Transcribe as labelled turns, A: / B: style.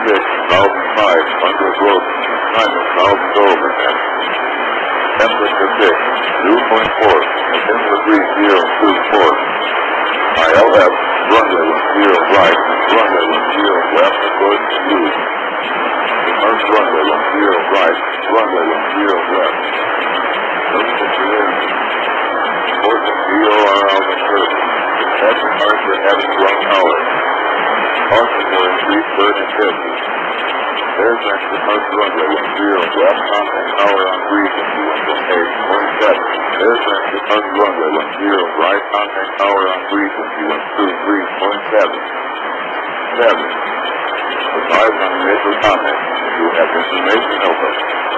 A: 1005, under growth, climate south over and temperature 6, 2.4, November 3024. ILF, runway 10 right, runway 10 left, approach to you. Departs runway 10 right, runway 10 left. Report to COR Alvin Curve. At departure having wrong tower. Caution for increased bird activity. Aircraft departs runway 10 left, contact tower on frequency 1.8.7. Aircraft departs runway 10 right, contact tower on frequency 123.7. 7. Advise on initial contact. You have